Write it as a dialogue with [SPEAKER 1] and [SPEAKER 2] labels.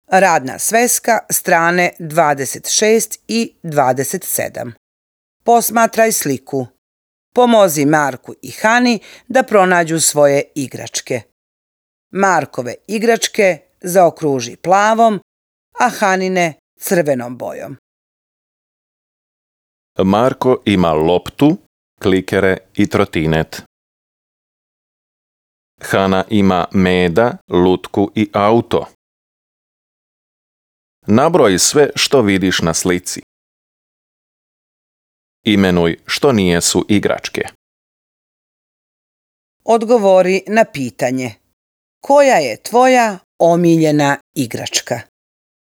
[SPEAKER 1] Radna sveska, strane 26 i 27. Posmatraj sliku. Pomozi Marku i Hani da pronađu svoje igračke. Markove igračke zaokruži plavom, a Hanine crvenom bojom.
[SPEAKER 2] Marko ima loptu, klikere i trotinet. Hana ima meda, lutku i auto. Nabroji sve što vidiš na slici. Imenuj što nijesu igračke.
[SPEAKER 1] Odgovori na pitanje. Koja je tvoja omiljena igračka?